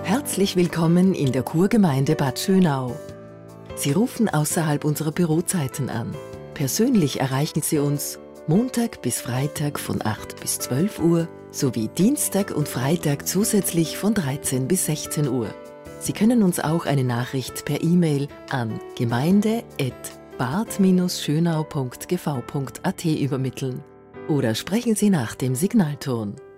Herzlich willkommen in der Kurgemeinde Bad Schönau. Sie rufen außerhalb unserer Bürozeiten an. Persönlich erreichen Sie uns Montag bis Freitag von 8 bis 12 Uhr sowie Dienstag und Freitag zusätzlich von 13 bis 16 Uhr. Sie können uns auch eine Nachricht per E-Mail an gemeinde@bad-schönau.gv.at übermitteln oder sprechen Sie nach dem Signalton.